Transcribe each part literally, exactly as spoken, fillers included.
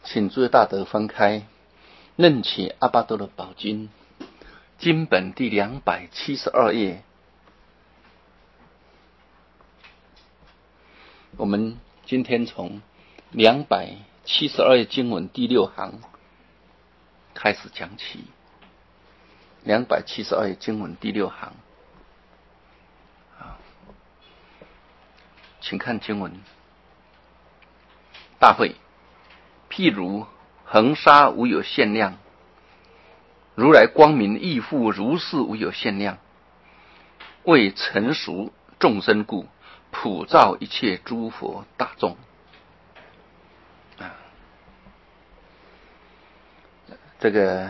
请诸位大德翻开《楞伽阿跋多的宝经》经本第两百七十二页。我们今天从两百七十二页经文第六行开始讲起。两百七十二页经文第六行，请看经文。大会，譬如恒沙无有限量，如来光明亦复如是无有限量，为成熟众生故，普照一切诸佛大众。啊，这个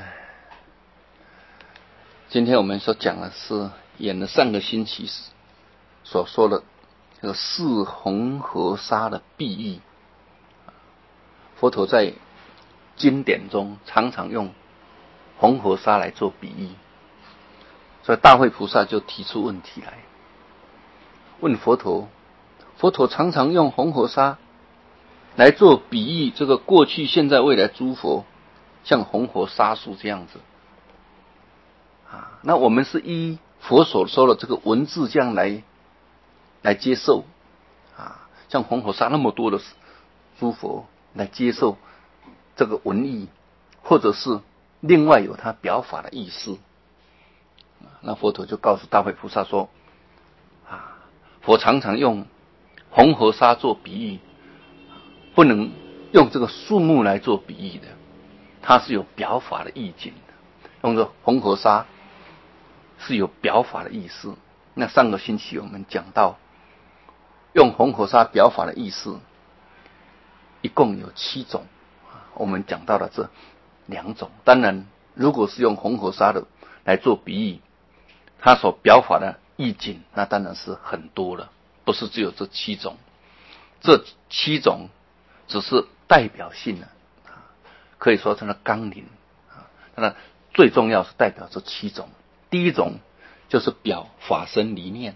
今天我们所讲的是演了上个星期所说的这个四恒河沙的比喻。佛陀在经典中常常用恒河沙来做比喻，所以大慧菩萨就提出问题来，问佛陀，佛陀常常用恒河沙来做比喻，这个过去、现在、未来诸佛像恒河沙数这样子啊，那我们是依佛所说的这个文字这样来来接受啊，像恒河沙那么多的诸佛来接受这个文义，或者是另外有他表法的意思。那佛陀就告诉大慧菩萨说啊，佛常常用恒河沙做比喻，不能用这个树木来做比喻的，它是有表法的意境的。用这恒河沙是有表法的意思。那上个星期我们讲到用恒河沙表法的意思一共有七种，我们讲到了这两种。当然如果是用恒河沙的来做比喻，它所表法的意境那当然是很多了，不是只有这七种。这七种只是代表性的，可以说它的纲领，那最重要是代表这七种。第一种就是表法身离念，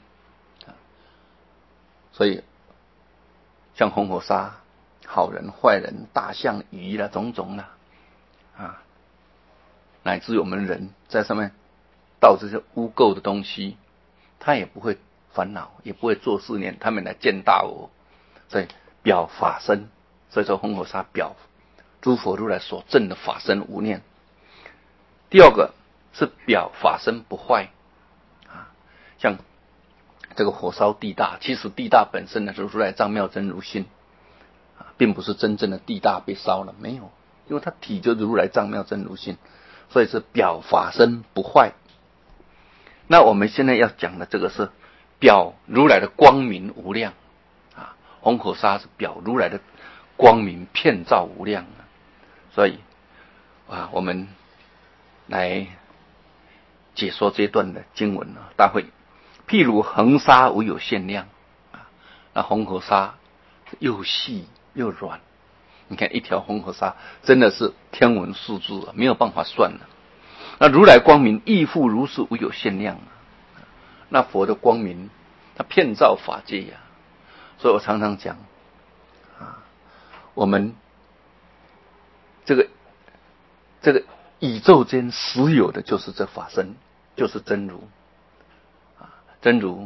所以像恒河沙好人、坏人、大象、鱼啦，种种啦，啊，乃至我们人在上面倒这些污垢的东西，他也不会烦恼，也不会做思念，他们来见大我，所以表法身。所以说恒河沙表诸佛如来所证的法身无念。第二个是表法身不坏，啊，像这个火烧地大，其实地大本身呢是如来藏妙真如性。并不是真正的地大被烧了，没有，因为它体就是如来藏妙真如性，所以是表法身不坏。那我们现在要讲的这个是表如来的光明无量啊，恒河沙是表如来的光明遍照无量啊，所以啊，我们来解说这段的经文啊，大会，譬如恒沙无有限量啊，那恒河沙又细又软，你看一条恒河沙真的是天文数字啊，没有办法算的。那如来光明亦复如是无有限量啊，那佛的光明它遍照法界呀、啊，所以我常常讲啊，我们这个这个宇宙间实有的就是这法身，就是真如啊，真如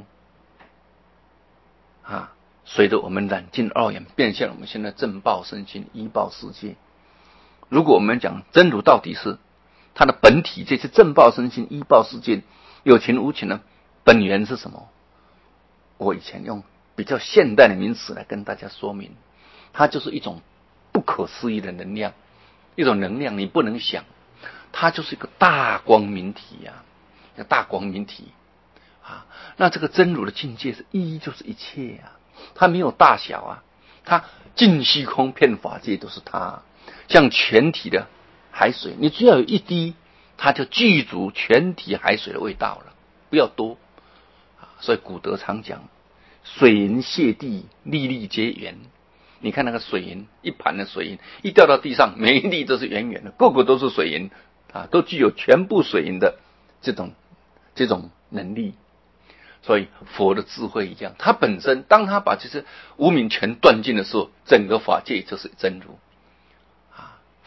啊。随着我们染尽二眼，变现我们现在正报身心依报世界。如果我们讲真如到底是它的本体，这些正报身心依报世界有情无情的本源是什么？我以前用比较现代的名词来跟大家说明，它就是一种不可思议的能量，一种能量你不能想，它就是一个大光明体呀、啊，一个大光明体啊。那这个真如的境界是一就是一切呀、啊。它没有大小啊，它尽虚空遍法界都是它，像全体的海水，你只要有一滴，它就具足全体海水的味道了，不要多。所以古德常讲，水银泻地，粒粒皆圆。你看那个水银，一盘的水银一掉到地上，每一粒都是圆圆的，个个都是水银啊，都具有全部水银的这种这种能力。所以佛的智慧一样，他本身当他把这些无明全断尽的时候，整个法界就是真如啊。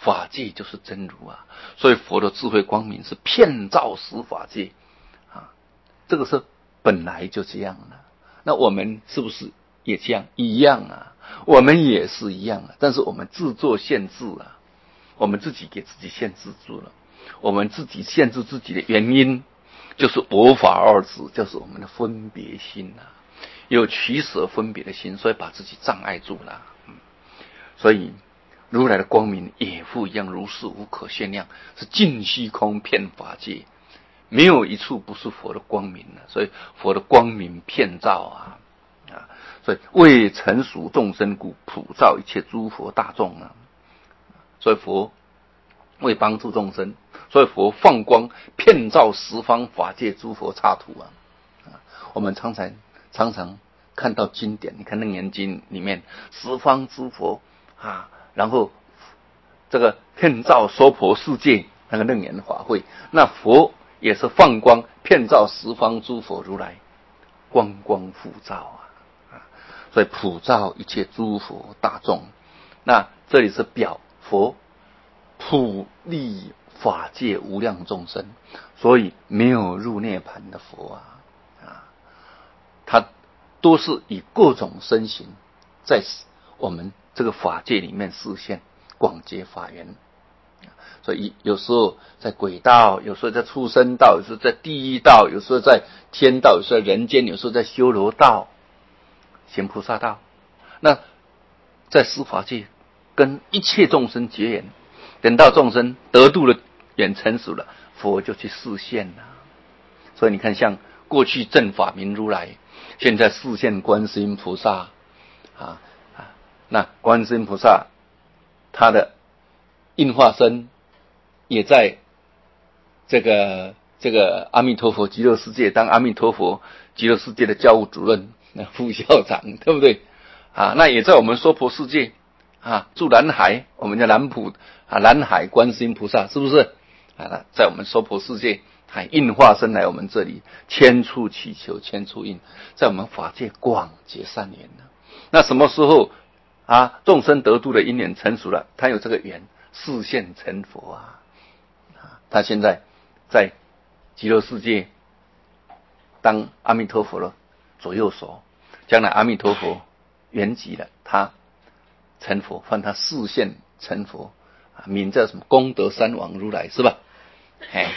法界就是真如啊，所以佛的智慧光明是遍照十法界啊，这个是本来就这样了。那我们是不是也这样？一样啊，我们也是一样啊，但是我们自作限制啊，我们自己给自己限制住了。我们自己限制自己的原因，就是我法二字，就是我们的分别心啊，有取舍分别的心，所以把自己障碍住了。嗯，所以如来的光明也复一样，如是无可限量，是尽虚空遍法界，没有一处不是佛的光明啊。所以佛的光明遍照啊啊，所以为成熟众生故，普照一切诸佛大众啊。所以佛为帮助众生，所以佛放光遍照十方法界诸佛刹土啊！啊，我们常常常常看到经典，你看《楞严经》里面十方诸佛啊，然后这个遍照娑婆世界那个楞严法会，那佛也是放光遍照十方诸佛如来，光光普照啊！啊，所以普照一切诸佛大众。那这里是表佛普利法界无量众生，所以没有入涅盘的佛啊，啊，他都是以各种身形在我们这个法界里面示现，广结法缘。所以有时候在鬼道，有时候在畜生道，有时候在地狱道，有时候在天道，有时候在人间，有时候在修罗道、行菩萨道。那在十法界跟一切众生结缘。等到众生得度了，缘成熟了，佛就去示现了。所以你看，像过去正法明如来，现在示现观世音菩萨啊啊，那观世音菩萨他的应化身也在这个这个阿弥陀佛极乐世界当阿弥陀佛极乐世界的教务主任、副校长，对不对啊？那也在我们娑婆世界啊，住南海，我们叫南普啊，南海观世音菩萨是不是啊？在我们娑婆世界还应化身来我们这里，千处祈求千处应，在我们法界广结善缘呢。那什么时候啊，众生得度的因缘成熟了，他有这个缘示现成佛啊，啊，他现在在极乐世界当阿弥陀佛的左右手，将来阿弥陀佛圆寂了，他成佛，换他示现成佛，名叫什么功德三王如来，是吧？哎，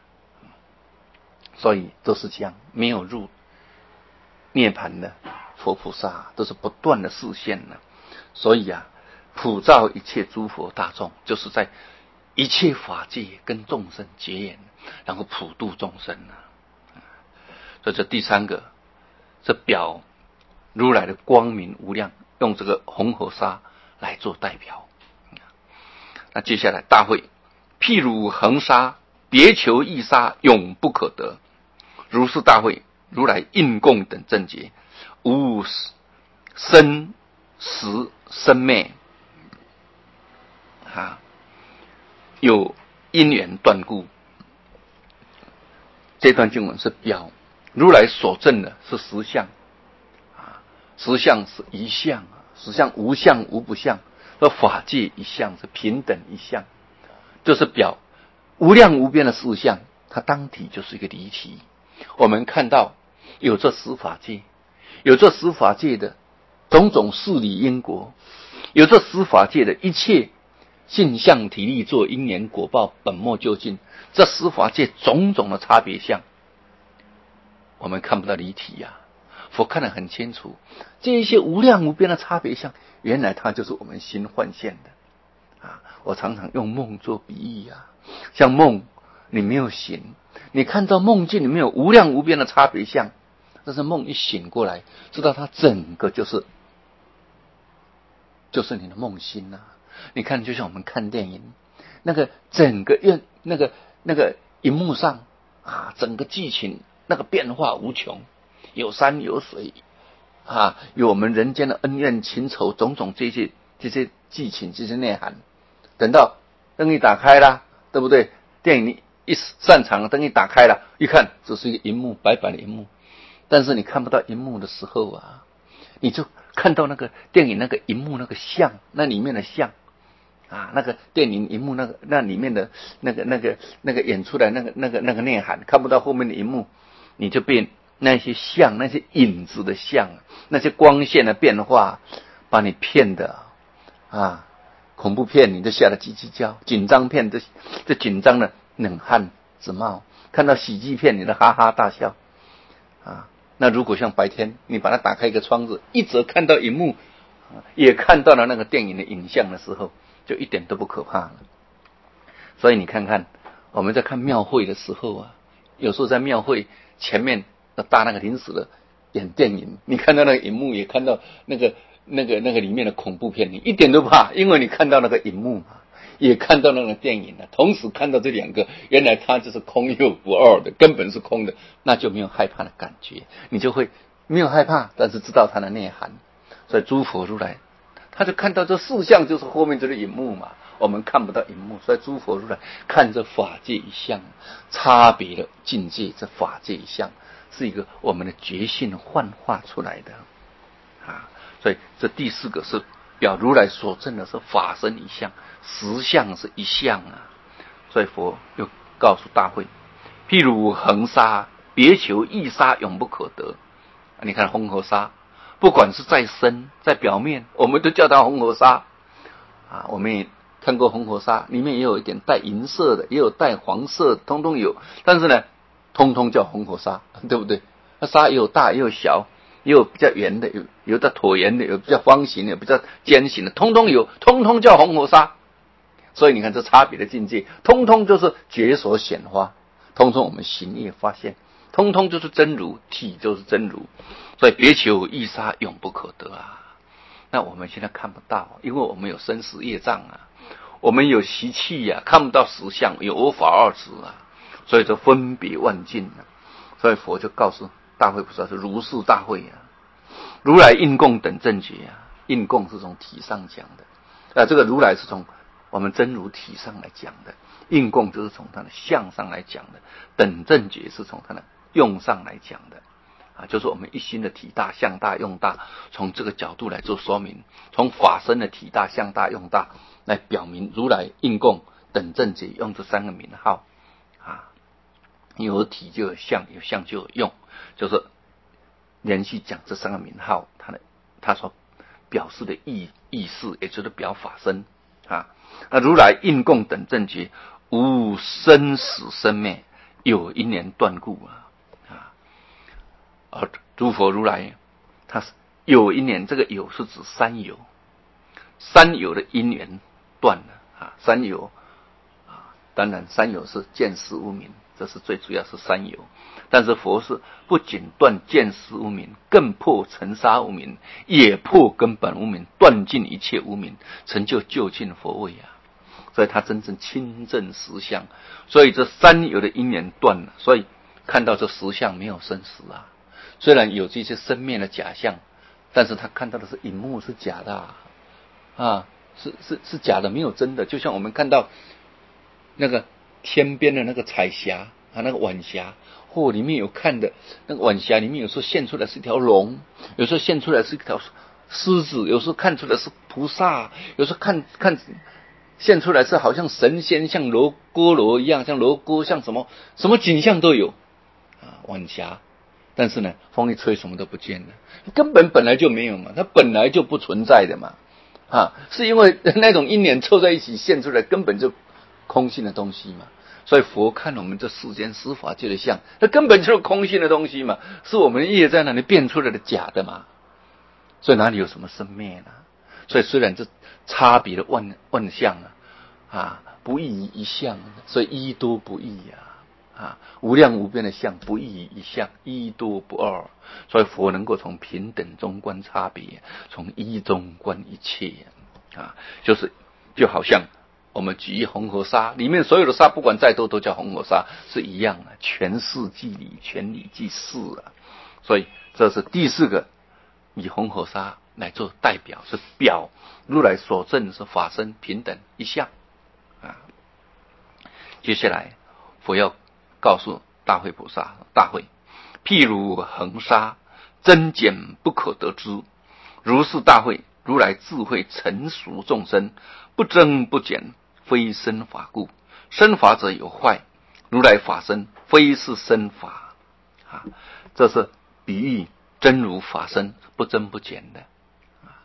所以都是这样，没有入涅盘的佛菩萨都是不断的示现的。所以啊，普照一切诸佛大众，就是在一切法界跟众生结缘，然后普度众生啊。所以这第三个，这表如来的光明无量，用这个红河沙来做代表。那接下来大会，譬如恒沙，别求异沙，永不可得。如是大会，如来应供等正觉，无生死生灭啊，有因缘断故。这段经文是表如来所证的是实相啊，实相是一相啊，实相无相无不相，说法界一相是平等一相，就是表无量无边的事相，它当体就是一个离体。我们看到有这十法界，有这十法界的种种事理因果，有这十法界的一切性相体力作因缘果报本末究竟，这十法界种种的差别相，我们看不到离体呀、啊，佛看得很清楚，这一些无量无边的差别相，原来它就是我们心幻现的啊。我常常用梦做比喻啊，像梦你没有醒，你看到梦境里面有无量无边的差别相，但是梦一醒过来，知道它整个就是就是你的梦心啊。你看，就像我们看电影，那个整个院那个那个荧幕上啊，整个剧情那个变化无穷，有山有水啊，有我们人间的恩怨情仇种种这些这些剧情这些内涵。等到灯一打开了，对不对？电影一散场，灯一打开了，一看只是一个荧幕，白板的荧幕。但是你看不到荧幕的时候啊，你就看到那个电影那个荧幕那个像，那里面的像啊，那个电影荧幕那个那里面的那个那个那个演出来那个那个那个内涵，看不到后面的荧幕，你就被那些像那些影子的像那些光线的变化把你骗的啊，恐怖片你就吓得叽叽叫，紧张片就就紧张的冷汗直冒，看到喜剧片你的哈哈大笑啊。那如果像白天你把它打开一个窗子，一直看到荧幕也看到了那个电影的影像的时候，就一点都不可怕了。所以你看看我们在看庙会的时候啊，有时候在庙会前面搭那个临时的演电影，你看到那个荧幕也看到那个那个那个里面的恐怖片，你一点都不怕，因为你看到那个荧幕嘛，也看到那个电影了，同时看到这两个，原来它就是空又不二的，根本是空的，那就没有害怕的感觉，你就会没有害怕，但是知道它的内涵。所以诸佛如来他就看到这四相就是后面这个荧幕嘛，我们看不到荧幕，所以诸佛如来看这法界一相，差别的境界，这法界一相是一个我们的觉性幻化出来的啊。所以这第四个是表如来所证的是法身一相，实相是一相啊。所以佛又告诉大会，譬如恒沙，别求异沙永不可得。你看红河沙，不管是在深在表面，我们都叫它红河沙啊。我们也看过红河沙，里面也有一点带银色的，也有带黄色的，通通有，但是呢通通叫红河沙，对不对？那沙也有大也有小，也有比较圆的，有有的椭圆的，有比较方形的，有比较尖形的，通通有，通通叫红河沙。所以你看这差别的境界，通通就是觉所显化，通通我们行业发现，通通就是真如，体就是真如。所以别求异沙永不可得啊。那我们现在看不到，因为我们有生死业障啊，我们有习气啊，看不到实相，有我法二执啊，所以就分别万境啊。所以佛就告诉大会菩萨是如是大会啊，如来应供等正觉啊，应供是从体上讲的啊，这个如来是从我们真如体上来讲的，应供就是从它的相上来讲的，等正觉是从它的用上来讲的啊，就是我们一心的体大相大用大，从这个角度来做说明，从法身的体大相大用大来表明如来应供等正觉用这三个名号啊，有体就有相，有相就有用，就是连续讲这三个名号，它的它所表示的意意思，也就是表法身啊。那如来应供等正觉，无生死生灭，有因缘断故啊啊！而诸佛如来，他是有因缘，这个有是指三有，三有的因缘断了啊，三有啊，当然三有是见识无明，这是最主要是三有。但是佛是不仅断见识无明，更破尘沙无明，也破根本无明，断尽一切无明，成就究竟佛位啊！所以他真正亲证实相，所以这三有的因缘断了，所以看到这实相没有生死啊。虽然有这些生灭的假象，但是他看到的是荧幕是假的啊，啊是是是假的，没有真的。就像我们看到那个天边的那个彩霞啊，那个晚霞，或里面有看的那个晚霞里面，有时候现出来是一条龙，有时候现出来是一条狮子，有时候看出来是菩萨，有时候看看现出来是好像神仙，像罗锅罗一样，像罗锅，像什么什么景象都有啊，晚霞。但是呢，风一吹什么都不见了，根本本来就没有嘛，它本来就不存在的嘛啊，是因为那种因缘凑在一起现出来，根本就空性的东西嘛。所以佛看我们这世间司法界的相，它根本就是空性的东西嘛，是我们业在那里变出来的假的嘛。所以哪里有什么生灭呢？所以虽然这差别的万万象啊，啊不异于一相，所以一多不异啊。啊，无量无边的相不异于一相，一多不二，所以佛能够从平等中观差别，从一中观一切啊，就是就好像我们举一红河沙，里面所有的沙不管再多都叫红河沙，是一样的，全事即理，全理即事啊。所以这是第四个，以红河沙来做代表，是表如来所证是法身平等一相啊。接下来佛要告诉大会菩萨，大会譬如恒沙，增减不可得之，如是大会如来智慧成熟众生，不增不减，非生法故。生法者有坏，如来法身非是生法啊，这是比喻真如法身不增不减的啊。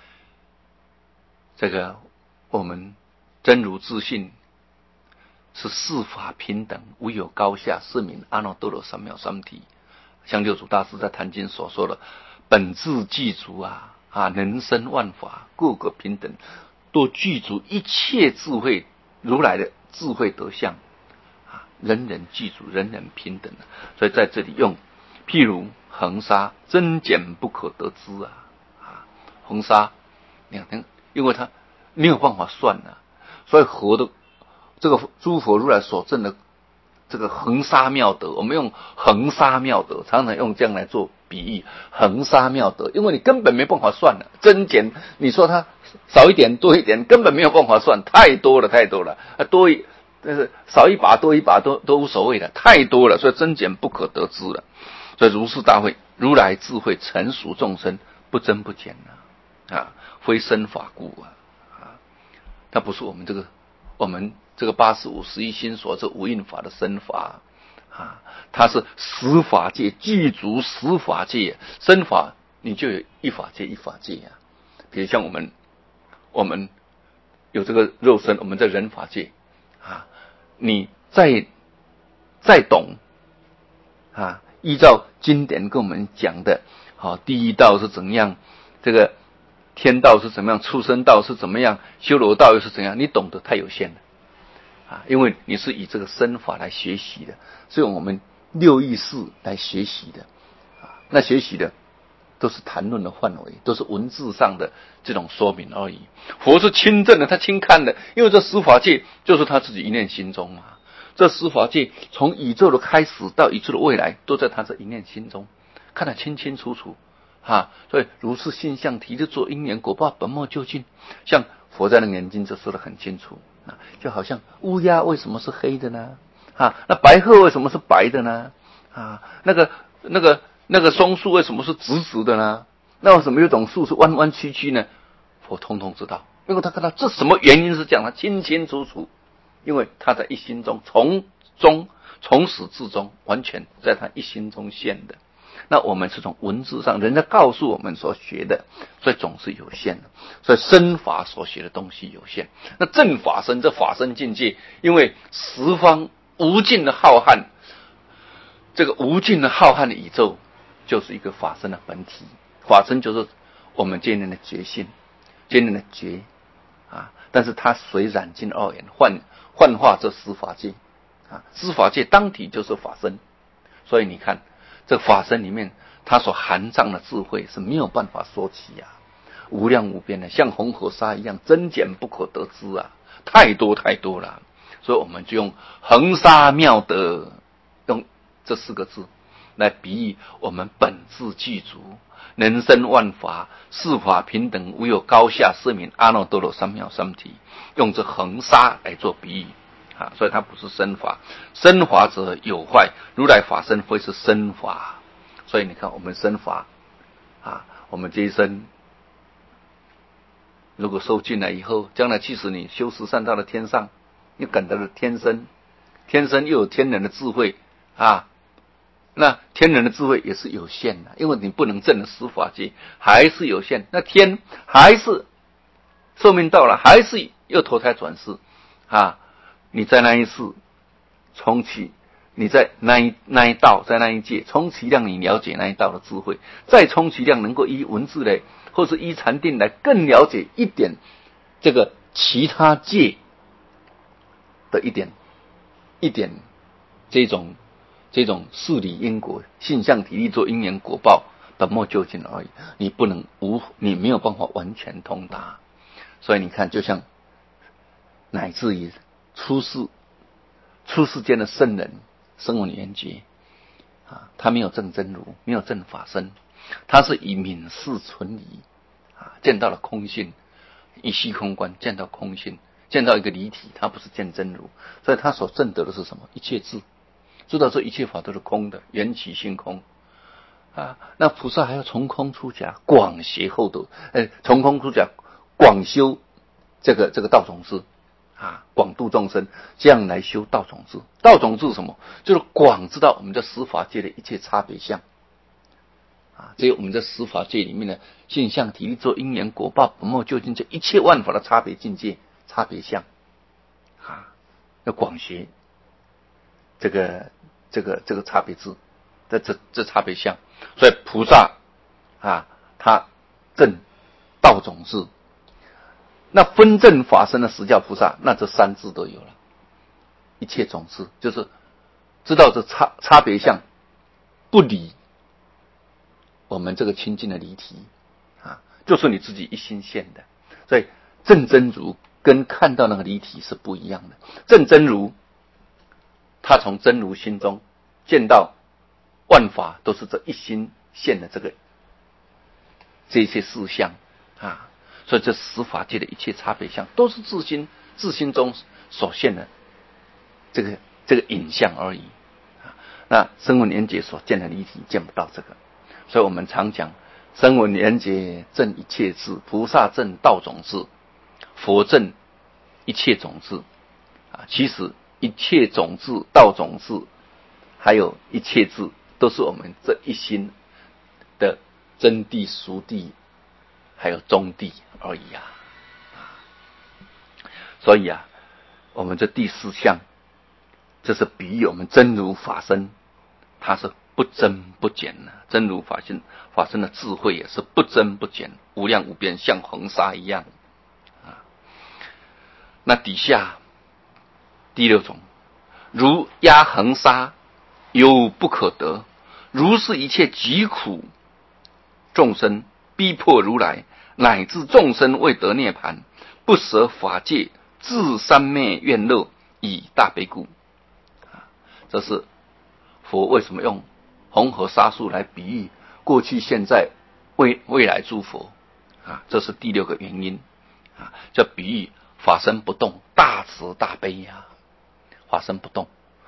这个我们真如自性是四法平等，无有高下，是名阿耨多罗三藐三菩提。像六祖大师在坛经所说的，本自具足啊啊，能生万法，各个平等，都具足一切智慧，如来的智慧德相啊，人人具足，人人平等。所以在这里用譬如恒沙，增减不可得知啊啊，恒沙，你看，因为它没有办法算啊，所以佛的这个诸佛如来所证的这个恒沙妙德，我们用恒沙妙德，常常用这样来做比喻，恒沙妙德，因为你根本没办法算了，增减，你说它少一点多一点，根本没有办法算，太多了太多了，啊多一但是少一把多一把都都无所谓的，太多了，所以增减不可得知了。所以如是大会，如来智慧成熟众生，不增不减啊，啊，非生法故啊，啊，它不是我们这个我们这个八十五十一心所这无印法的生法啊，它是十法界具足十法界生法，你就有一法界一法界啊。比如像我们我们有这个肉身，我们在人法界啊，你再再懂啊，依照经典跟我们讲的，好、啊，第一道是怎样，这个天道是怎么样，畜生道是怎么样，修罗道又是怎样，你懂得太有限了啊，因为你是以这个身法来学习的，所以我们六意识来学习的啊，那学习的都是谈论的范围，都是文字上的这种说明而已。佛是亲证的，他亲看的，因为这十法界就是他自己一念心中嘛。这十法界从宇宙的开始到宇宙的未来，都在他这一念心中，看得清清楚楚啊。所以如是性相体，就做因缘果报，本末究竟。像佛在那个眼睛就说得很清楚啊，就好像乌鸦为什么是黑的呢？啊，那白鹤为什么是白的呢？啊，那个那个那个松树为什么是直直的呢？那为什么有种树是弯弯曲曲呢？佛通通知道，因为他看到这什么原因是这样，他清清楚楚。因为他在一心中，从中从始至终，完全在他一心中现的。那我们是从文字上人家告诉我们所学的，所以总是有限的。所以身法所学的东西有限。那正法身，这法身境界，因为十方无尽的浩瀚，这个无尽的浩瀚的宇宙，就是一个法身的本体。法身就是我们今天的觉性，今天的觉啊，但是它随染尽二元，幻幻化这十法界啊，十法界当体就是法身。所以你看这法身里面，它所含藏的智慧是没有办法说起啊，无量无边的，像红河沙一样，增减不可得知啊，太多太多了。所以我们就用恒沙妙德，用这四个字来比喻我们本自具足，能生万法，四法平等，无有高下，是名阿耨多罗三藐三菩提。用这恒沙来做比喻啊，所以它不是生法，生法者有坏，如来法身非是生法。所以你看我们生法啊，我们这一生如果受尽了以后，将来即使你修十善到了天上，你感到了天生，天生又有天人的智慧啊，那天人的智慧也是有限的，因为你不能证十法界，还是有限。那天还是寿命到了，还是又投胎转世啊！你在那一世重启，你在那一那一道，在那一界，充其量你了解那一道的智慧，再充其量能够依文字来，或是依禅定来更了解一点这个其他界的一点一点这种这种事理因果、性相体力做因缘果报，本末究竟而已。你不能无，你没有办法完全通达。所以你看，就像乃至于出世出世间的圣人声闻缘觉啊，他没有证真如，没有证法身，他是以泯世存疑啊，见到了空性，以虚空观见到空性，见到一个离体，他不是见真如，所以他所证得的是什么？一切智，知道这一切法都是空的，缘起性空啊，那菩萨还要从空出家，广学厚德，呃，从空出家，广修这个这个道种子啊，广度众生，这样来修道种子。道种子是什么？就是广知道我们的十法界的一切差别相啊，只有我们在十法界里面的现象、体力、作因缘、果报、本末究竟这一切万法的差别境界、差别相啊，要广学这个这个这个差别智。这这这差别相，所以菩萨啊，他证道种智，那分证法身的实教菩萨，那这三智都有了，一切种智就是知道这差差别相，不离我们这个清净的离体啊，就是你自己一心现的，所以证真如跟看到那个离体是不一样的。证真如，他从真如心中见到。万法都是这一心现的这个这些事项啊，所以这十法界的一切差别相都是自心自心中所现的这个这个影像而已啊。那声闻缘觉所见的离体见不到这个，所以我们常讲声闻缘觉证一切智，菩萨证道种智，佛证一切种智啊。其实一切种智、道种智，还有一切智。都是我们这一心的真谛、俗谛，还有中谛而已啊！所以啊，我们这第四项，这是比喻我们真如法身，它是不增不减的。真如法身法身的智慧也是不增不减，无量无边，像恒沙一样啊。那底下第六种，如压恒沙，有不可得。如是一切疾苦众生逼迫如来，乃至众生未得涅槃，不舍法界，自三昧愿乐，以大悲故。这是佛为什么用恒河沙数来比喻过去、现在、未未来诸佛啊？这是第六个原因啊，叫比喻法身不动，大慈大悲呀、啊，法身不动。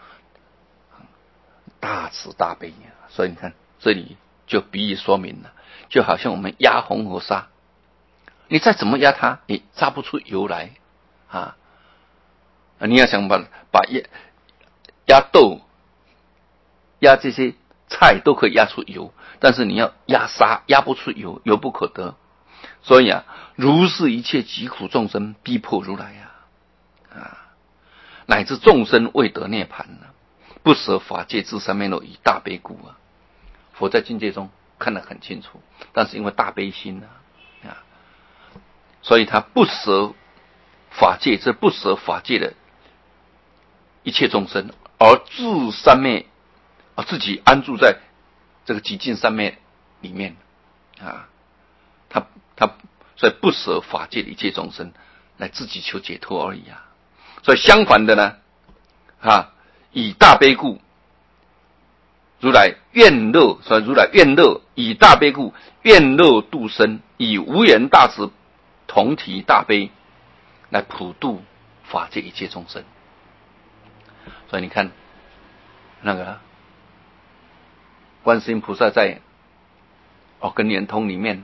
大慈大悲，所以你看这里就比喻说明了，就好像我们压红河沙，你再怎么压它，你榨不出油来啊！你要想把把压压豆、压这些菜都可以压出油，但是你要压沙，压不出油，油不可得。所以啊，如是一切疾苦众生逼迫如来啊，啊，乃至众生未得涅槃呢。不舍法界，自三昧乐，以大悲故啊！佛在境界中看得很清楚，但是因为大悲心啊，啊，所以他不舍法界，这不舍法界的一切众生，而自三昧，而自己安住在这个极尽三昧里面啊，他他所以不舍法界的一切众生，来自己求解脱而已啊。所以相反的呢，啊。以大悲故，如来愿乐，所以如来愿乐，以大悲故，愿乐度生，以无缘大慈同体大悲，来普度法界一切众生。所以你看，那个观世音菩萨在哦跟圆通里面，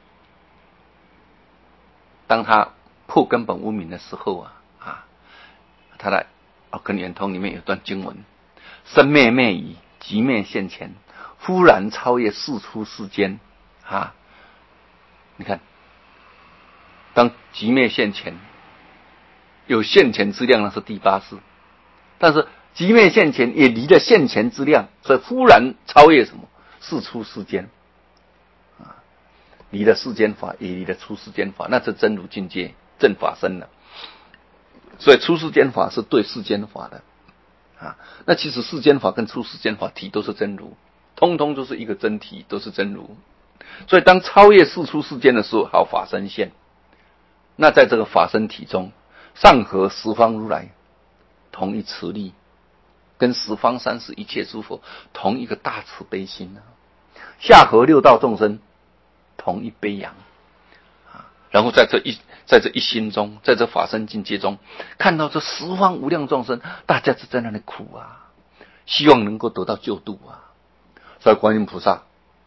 当他破根本无明的时候啊啊，他的哦跟圆通里面有段经文：生灭灭已，即灭现前，忽然超越世出世间啊！你看，当即灭现前，有现前之量，那是第八世，但是即灭现前也离了现前之量，所以忽然超越什么世出世间啊？离了世间法，也离了出世间法，那是真如境界正法身了。所以出世间法是对世间法的啊，那其实世间法跟出世间法体都是真如，通通都是一个真体，都是真如。所以当超越世出世间的时候，好法身现。那在这个法身体中，上合十方如来同一慈力，跟十方三世一切诸佛同一个大慈悲心啊；下合六道众生同一悲仰啊。然后在这一在这一心中，在这法身境界中，看到这十方无量众生，大家是在那里苦啊，希望能够得到救度啊。所以观音菩萨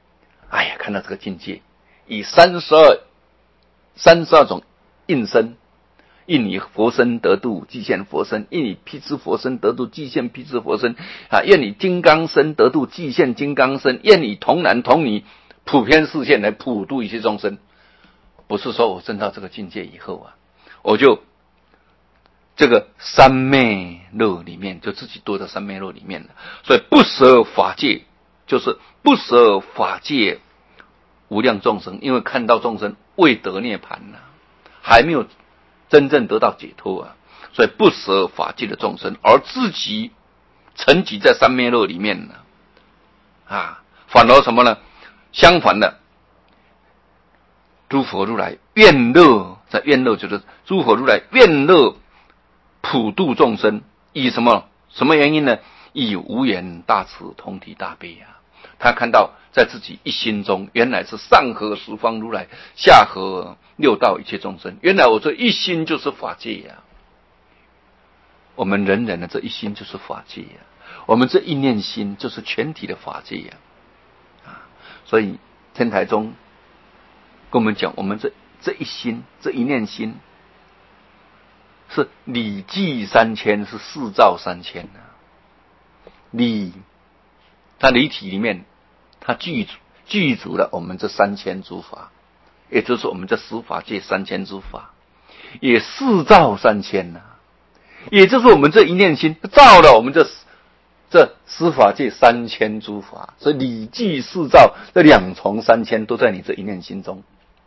哎呀，看到这个境界，以三十二三十二种应身，应以佛身得度，即现佛身；应以辟支佛身得度，即现辟支佛身。啊，愿以金刚身得度，即现金刚身；愿以童男童女普遍示现来普度一切众生。不是说我证到这个境界以后啊，我就这个三昧乐里面就自己堕到三昧乐里面了。所以不舍法界，就是不舍法界无量众生，因为看到众生未得涅槃呢、啊，还没有真正得到解脱啊，所以不舍法界的众生，而自己沉寂在三昧乐里面呢，啊，反而什么呢？相反的，诸佛如来愿乐，在愿乐就是诸佛如来愿乐普度众生，以什么什么原因呢？以无缘大慈同体大悲啊！他看到在自己一心中，原来是上合十方如来，下合六道一切众生。原来我这一心就是法界呀、啊！我们人人的这一心就是法界呀、啊！我们这一念心就是全体的法界呀、啊！啊，所以天台宗跟我们讲，我们这这一心，这一念心，是理记三千，是四照三千啊！理，它理体里面，它具足具足了我们这三千诸法，也就是我们这十法界三千诸法，也四照三千呐、啊，也就是我们这一念心照了我们这这十法界三千诸法，所以理记四照这两重三千都在你这一念心中。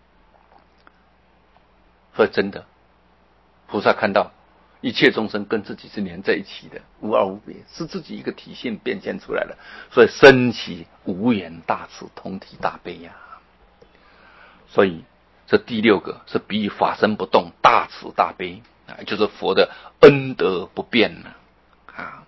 所以真的，菩萨看到一切众生跟自己是连在一起的，无二无别，是自己一个体性变现出来的，所以升起无缘大慈同体大悲呀、啊。所以这第六个是比喻法身不动，大慈大悲啊，就是佛的恩德不变了啊。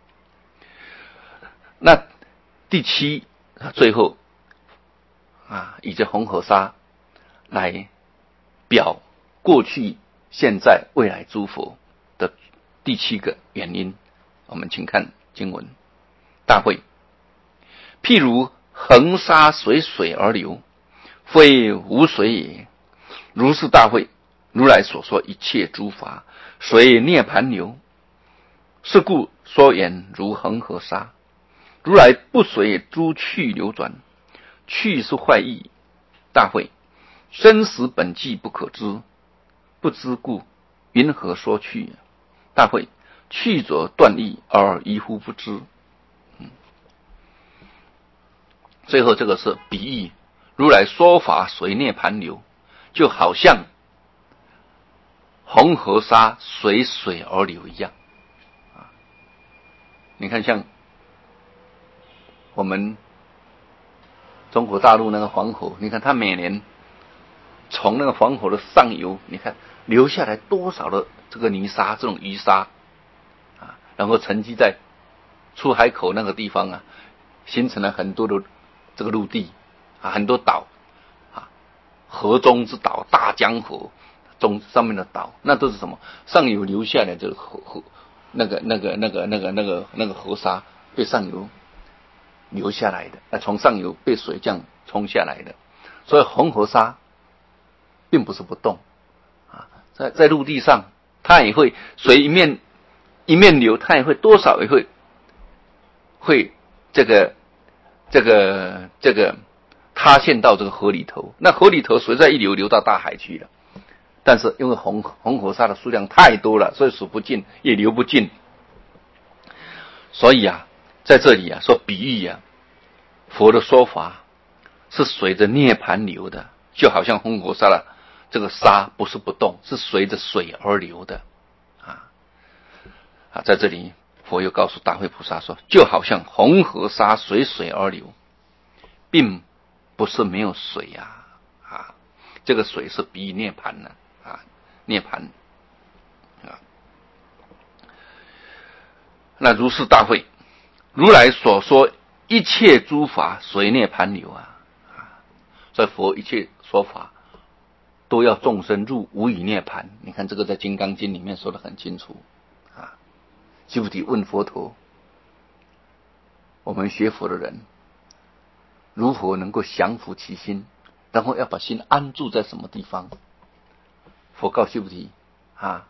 那第七，最后啊，以这红河沙来表过去、现在、未来诸佛的第七个原因，我们请看经文大会。譬如恒沙随水而流，非无水也。如是大会，如来所说一切诸法，随涅盘流。是故说言如恒河沙。如来不随诸趣流转，趣是坏意。大会，生死本际不可知，不知故，云何说趣？大会，去则断义，而疑乎不知。嗯，最后这个是比喻，如来说法随涅盘流，就好像红河沙随水而流一样。啊，你看，像我们中国大陆那个黄河，你看它每年从那个黄河的上游，你看流下来多少的这个泥沙，这种鱼沙啊，然后沉积在出海口那个地方啊，形成了很多的这个陆地啊，很多岛啊，河中之岛，大江河中上面的岛，那都是什么？上游流下来这个河河那个那个那个那个那个那个河沙被上游流下来的，那从上游被水这样冲下来的，所以红河沙并不是不动啊，在在陆地上，它也会水一面一面流，它也会多少也会会这个这个这个塌陷到这个河里头。那河里头水再一流，流到大海去了。但是因为红红河沙的数量太多了，所以数不尽，也流不尽。所以啊，在这里啊说比喻啊，佛的说法是随着涅盘流的，就好像红河沙的这个沙不是不动，是随着水而流的啊啊！在这里，佛又告诉大慧菩萨说，就好像红河沙随水而流，并不是没有水啊啊！这个水是比喻涅盘呢啊，涅盘啊。那如是大会，如来所说一切诸法随涅盘流啊啊！所以佛一切说法都要众生入无余涅盘。你看这个在《金刚经》里面说得很清楚啊。须菩提问佛陀，我们学佛的人如何能够降伏其心，然后要把心安住在什么地方？佛告须菩提啊，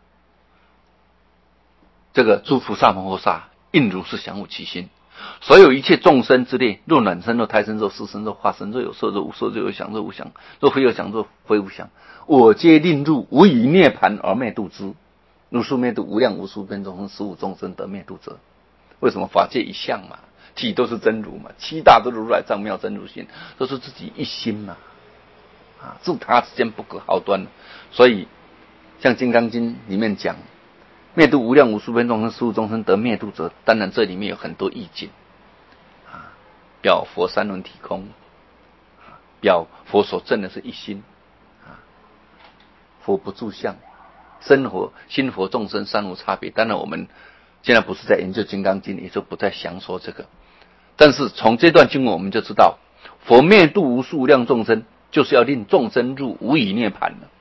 这个诸菩萨摩诃萨应如是降伏其心。所有一切众生之列，若卵生，若胎生，若湿生，若化生，若有色，若无色，若有想，若无想，若非有想，若非无想，我皆令入无以涅盘而灭度之。如是灭度无量无数遍众生，十五众生得灭度者。为什么？法界一相嘛，体都是真如嘛，七大都是如来藏妙真如心，都是自己一心嘛，啊，自他之间不可毫端。所以像《金刚经》里面讲，灭度无量无数遍众生，十五众生得灭度者。当然这里面有很多意境啊，表佛三轮体空，表佛所证的是一心啊，佛不住相，生活心佛众生三无差别。当然我们现在不是在研究《金刚经》，也就不再详说这个。但是从这段经文我们就知道，佛灭度无数无量众生，就是要令众生入无以涅盘了。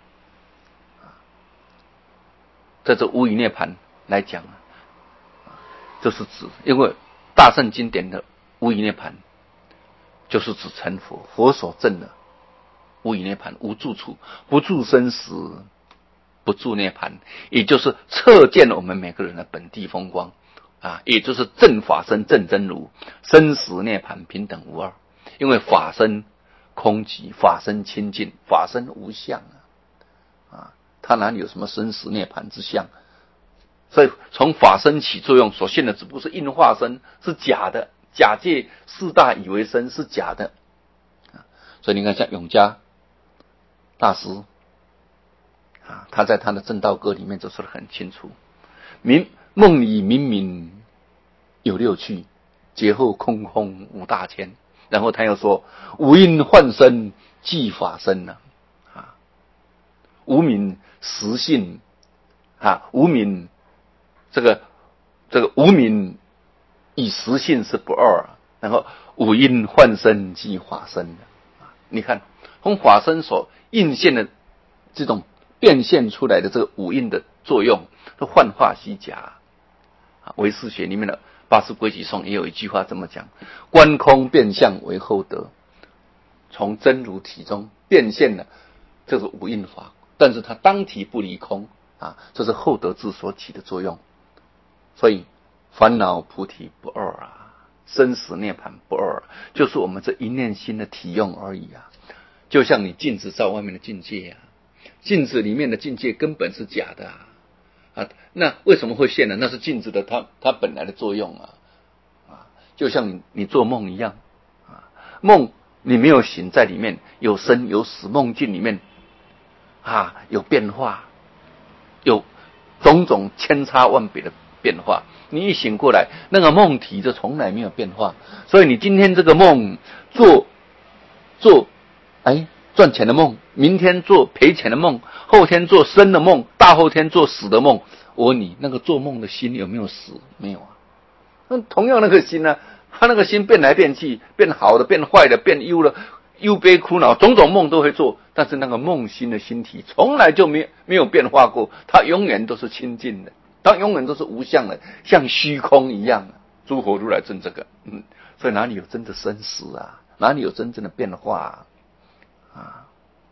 在这无以涅盘来讲啊，就是指，因为大圣经典的无以涅盘，就是指成佛，佛所证的无以涅盘，无住处，不住生死，不住涅盘，也就是彻见我们每个人的本地风光啊，也就是正法身正真如，生死涅盘平等无二。因为法身空寂，法身清净，法身无相啊，啊，他哪里有什么生死涅盘之相？所以从法身起作用所现的只不过是应化身，是假的，假借四大以为身，是假的。所以你看像永嘉大师啊，他在他的正道歌里面就说得很清楚，明梦里明明有六趣，劫后空空无大千。然后他又说无因幻身即法身呢、啊，啊，无名实性啊，无名这个这个无名与实性是不二，然后无因幻身即法身的、啊、你看从法身所映现的这种变现出来的这个五蕴的作用，是幻化虚假啊。唯识学里面的八识归集颂也有一句话这么讲：观空变相为后得。从真如体中变现了这是五蕴法，但是它当体不离空啊，这是后得智所起的作用。所以烦恼菩提不二啊，生死涅槃不二，就是我们这一念心的体用而已啊。就像你镜子照外面的境界啊，镜子里面的境界根本是假的啊，啊，那为什么会现呢？那是镜子的它它本来的作用啊，啊，就像你你做梦一样啊，梦你没有醒，在里面有生有死，梦境里面啊有变化，有种种千差万别的变化。你一醒过来，那个梦体就从来没有变化。所以你今天这个梦做做哎赚钱的梦，明天做赔钱的梦，后天做生的梦，大后天做死的梦。我问你，那个做梦的心有没有死？没有啊。那同样那个心呢、啊，他那个心变来变去，变好的，变坏的，变忧了，忧悲苦恼，种种梦都会做，但是那个梦心的心体从来就没没有变化过，它永远都是清净的，它永远都是无相的，像虚空一样。诸佛如来证这个，嗯，所以哪里有真的生死啊？哪里有真正的变化啊？啊，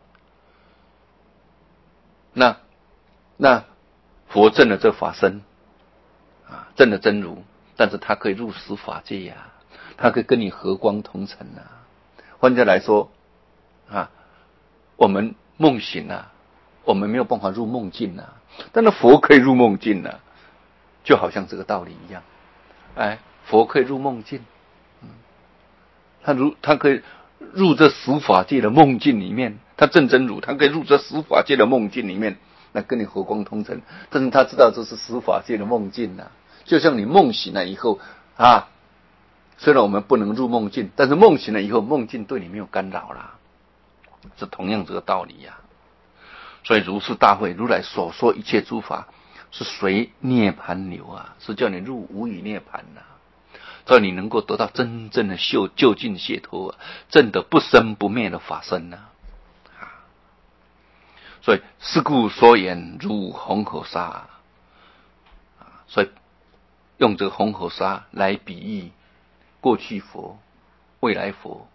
那那佛证了这法身啊，证了真如，但是他可以入十法界呀、啊，他可以跟你和光同尘啊。换句来说啊，我们梦醒啊，我们没有办法入梦境啊，但是佛可以入梦境啊，就好像这个道理一样。哎，佛可以入梦境，嗯，他如他可以入这十法界的梦境里面，他正真如，他可以入这十法界的梦境里面，那跟你和光同尘。但是他知道这是十法界的梦境啊，就像你梦醒了以后啊，虽然我们不能入梦境，但是梦醒了以后，梦境对你没有干扰啦，是同样这个道理呀、啊。所以如是大会，如来所说一切诸法是随涅盘流啊，是叫你入无以涅盘呐、啊。所以你能够得到真正的修究竟解脱、啊，证得不生不灭的法身呐、啊。啊，所以是故说言如红河沙啊，所以用这个红河沙来比喻过去佛、未来佛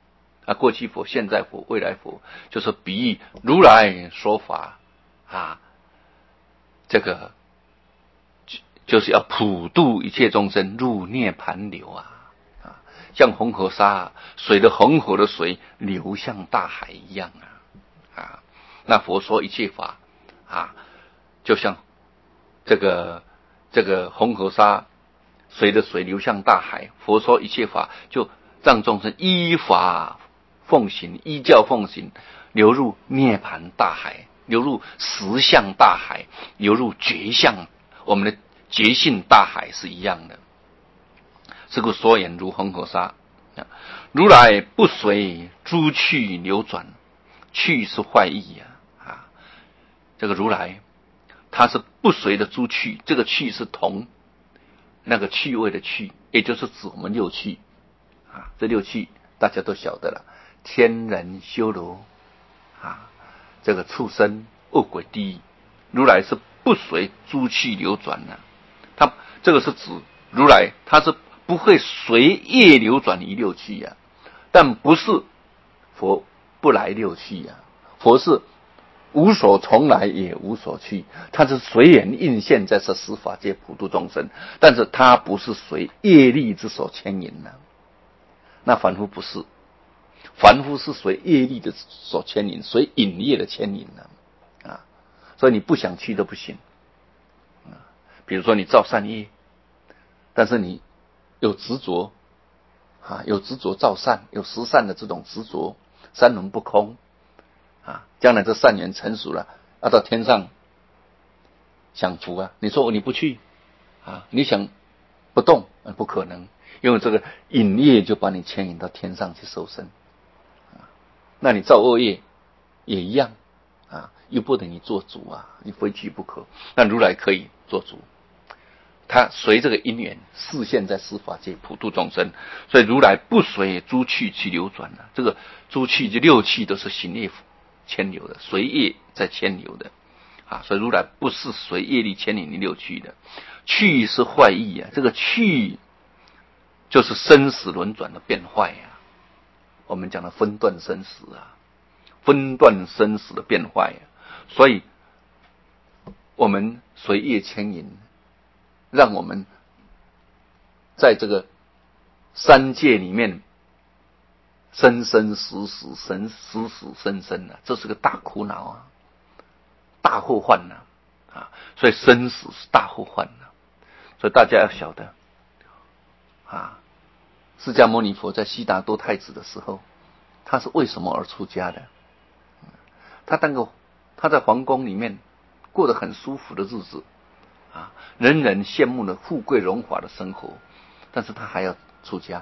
啊，过去佛、现在佛、未来佛，就是比喻如来说法啊，这个就是要普度一切众生入涅盘流啊，啊，像红河沙水的红河的水流向大海一样啊，啊，那佛说一切法啊，就像这个这个红河沙水的水流向大海，佛说一切法就让众生依法奉行，依教奉行，流入涅盘大海，流入实相大海，流入觉相，我们的觉性大海是一样的。是故说言如红河沙，如来不随诸趣流转，趣是坏意呀、啊，啊，这个如来他是不随的诸趣，这个趣是同那个趣味的趣，也就是指我们六趣啊，这六趣大家都晓得了，天人修罗啊，这个畜生恶鬼地狱，如来是不随诸趣流转的、啊，他这个是指如来他是不会随业流转于六趣呀、啊，但不是佛不来六趣呀、啊，佛是无所从来也无所去，他是随缘应现在这十法界普度众生，但是他不是随业力之所牵引的、啊，那凡夫不是，凡夫是随业力的所牵引，随引业的牵引的、啊，啊，所以你不想去都不行，啊，比如说你造善业，但是你有执着，啊，有执着造善，有十善的这种执着，三轮不空。啊，将来这善缘成熟了，要到天上享福啊！你说你不去啊？你想不动，不可能，因为这个引业就把你牵引到天上去受生啊。那你造恶业也一样啊，又不等你做主啊，你非去不可。那如来可以做主，他随这个因缘示现在十法界普度众生，所以如来不随诸趣去流转了、啊。这个诸趣这六趣都是行业牵流的，随业在牵流的啊，所以如来不是随业力牵引你六趣的，趣是坏意啊，这个趣就是生死轮转的变坏啊，我们讲的分段生死啊，分段生死的变坏啊，所以我们随业牵引，让我们在这个三界里面生生死死，生死死生生啊，这是个大苦恼啊，大祸患呐、啊！啊，所以生死是大祸患呐、啊，所以大家要晓得啊，释迦牟尼佛在悉达多太子的时候，他是为什么而出家的？他当个他在皇宫里面过得很舒服的日子啊，人人羡慕的富贵荣华的生活，但是他还要出家。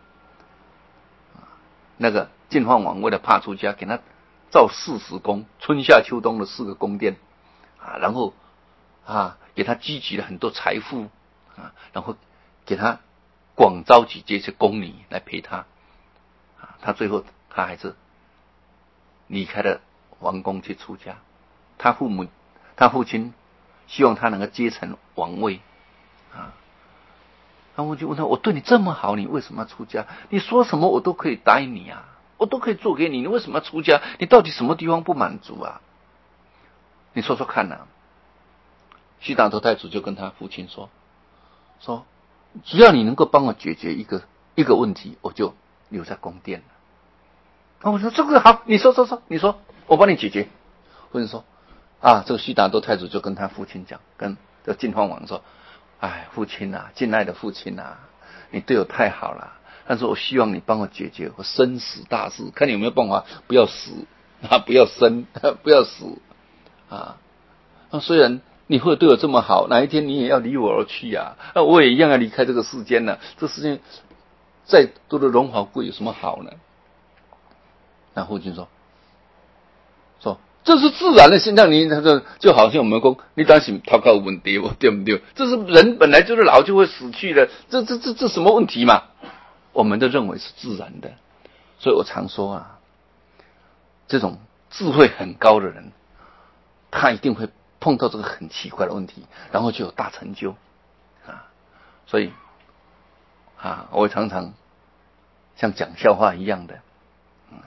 那个净饭王为了怕出家，给他造四十宫，春夏秋冬的四个宫殿啊，然后啊给他积集了很多财富啊，然后给他广招集这些宫女来陪他啊，他最后他还是离开了王宫去出家。他父母他父亲希望他能够接承王位啊。然后我就问他，我对你这么好，你为什么要出家？你说什么我都可以答应你啊，我都可以做给你，你为什么要出家？你到底什么地方不满足啊？你说说看啊。悉达多太子就跟他父亲说，说只要你能够帮我解决一个一个问题，我就留在宫殿了。然后我说这个好，你说说说，你说我帮你解决。或者说啊，这个悉达多太子就跟他父亲讲，跟这净饭王说，哎，父亲啊，敬爱的父亲啊，你对我太好了，但是我希望你帮我解决我生死大事，看你有没有办法不要死啊，不要生，不要死啊。那虽然你会对我这么好，哪一天你也要离我而去啊，那我也一样要离开这个世间呢。这世间再多的荣华贵有什么好呢？那父亲说，说这是自然的现象，你他说就好像我们说，你当心头壳有问题，对不对？这是人本来就是老就会死去的，这这这这什么问题嘛？我们都认为是自然的，所以我常说啊，这种智慧很高的人，他一定会碰到这个很奇怪的问题，然后就有大成就啊。所以啊，我常常像讲笑话一样的，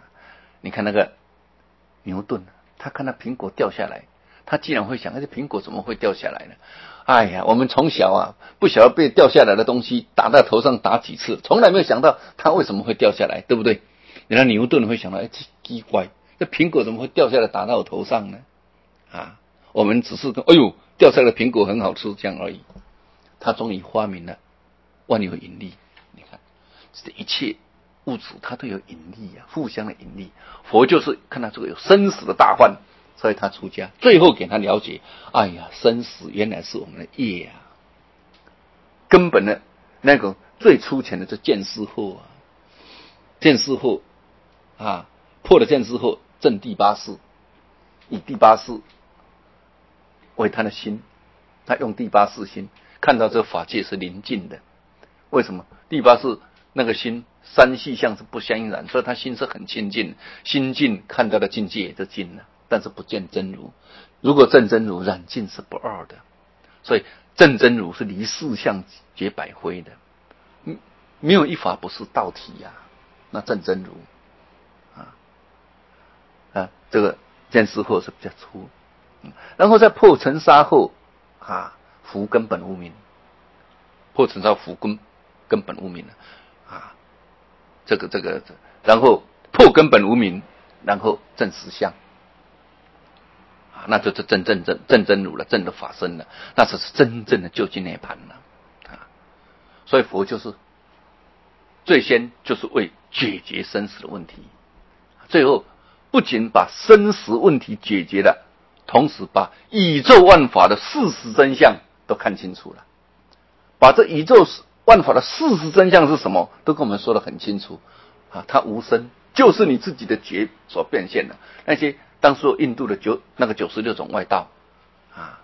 你看那个牛顿，他看到苹果掉下来，他竟然会想，这苹果怎么会掉下来呢？哎呀，我们从小啊，不晓得被掉下来的东西打在头上打几次，从来没有想到它为什么会掉下来，对不对？然后牛顿会想到，哎，这奇怪，这苹果怎么会掉下来打到我头上呢？啊，我们只是跟，哎呦，掉下来的苹果很好吃这样而已。他终于发明了万有引力，你看，这一切物质它都有引力啊，互相的引力。佛就是看到这个有生死的大患，所以他出家，最后给他了解，哎呀，生死原来是我们的业啊，根本的那个最粗浅的这见思惑啊，见思惑啊，破了见思惑，证第八识，以第八识为他的心，他用第八识心看到这个法界是临近的。为什么？第八识那个心三细相是不相应染，所以他心是很清净，心净看到的境界也就净了，但是不见真如。如果证真如，染净是不二的，所以证真如是离四相绝百灰的，没有一法不是道体呀、啊。那证真如啊啊，这个见思惑是比较粗，嗯、然后在破尘沙后啊，伏根本无明，破尘沙伏根根本无明啊，这个这个，然后破根本无明，然后证实相。那就是真正正正真如了，正的法身了，那才是真正的究竟涅槃了啊！所以佛就是最先就是为解决生死的问题，最后不仅把生死问题解决了，同时把宇宙万法的事实真相都看清楚了，把这宇宙万法的事实真相是什么，都跟我们说得很清楚啊！它无生，就是你自己的觉所变现的那些。当时印度的九那个九十六种外道啊，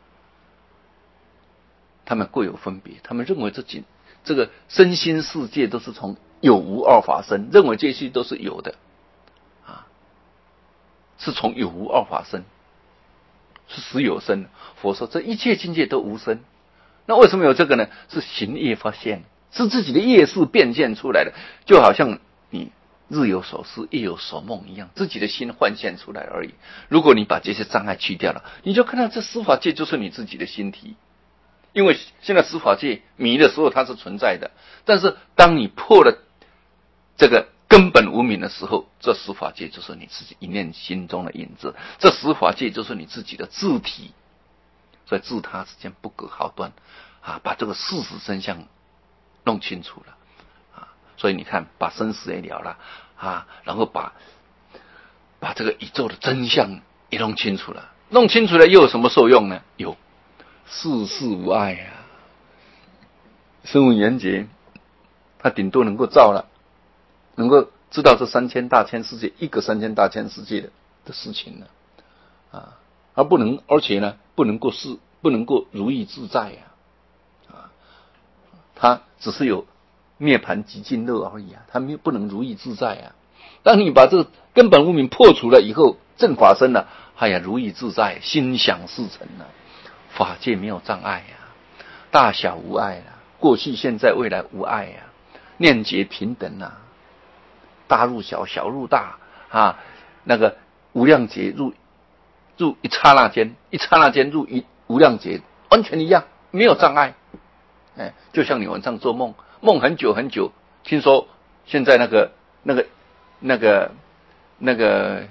他们各有分别，他们认为这几这个身心世界都是从有无二法生，认为这些都是有的啊，是从有无二法生，是实有生。佛说这一切境界都无生，那为什么有这个呢？是行业发现，是自己的业识变现出来的，就好像你日有所思夜有所梦一样，自己的心幻现出来而已。如果你把这些障碍去掉了，你就看到这司法界就是你自己的心体。因为现在司法界迷的时候它是存在的，但是当你破了这个根本无明的时候，这司法界就是你自己一念心中的影子，这司法界就是你自己的自体，所以自他之间不可好断啊！把这个事实真相弄清楚了。所以你看，把生死也了了啊，然后把把这个宇宙的真相也弄清楚了，弄清楚了又有什么受用呢？有世事无碍啊！声闻缘觉，他顶多能够造了，能够知道这三千大千世界一个三千大千世界的的事情呢啊，而不能，而且呢，不能够是不能够如意自在呀啊，他只是有涅槃极尽乐而已啊，他没有不能如意自在啊。当你把这个根本无明破除了以后，正法身了，哎呀，如意自在，心想事成了，法界没有障碍呀、啊，大小无碍啊，过去现在未来无碍啊，念觉平等啊，大入小，小入大啊，那个无量劫入入一刹那间，一刹那间入一无量劫，完全一样，没有障碍。哎，就像你晚上做梦，梦很久很久，听说现在那个那个那个那个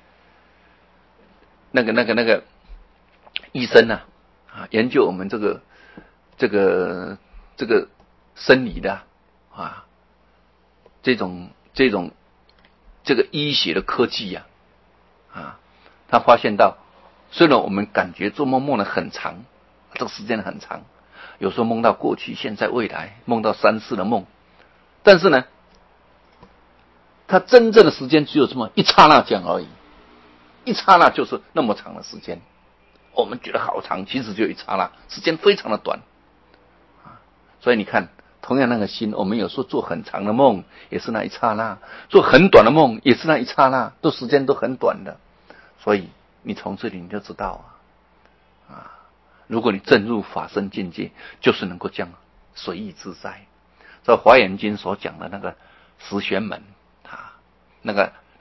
那个那个那个医生啊，啊，研究我们这个这个这个生理的啊，这种这种这个医学的科技呀、啊，啊，他发现到，虽然我们感觉做梦梦得很长，这个时间很长。有时候梦到过去、现在、未来，梦到三世的梦，但是呢，它真正的时间只有这么一刹那间而已，一刹那就是那么长的时间，我们觉得好长，其实就一刹那，时间非常的短啊。所以你看，同样那个心，我们有时候做很长的梦，也是那一刹那；做很短的梦，也是那一刹那，都时间都很短的。所以你从这里你就知道啊，啊。如果你证入法身境界，就是能够这样随意自在。这《华严经》所讲的那个十玄门啊，那个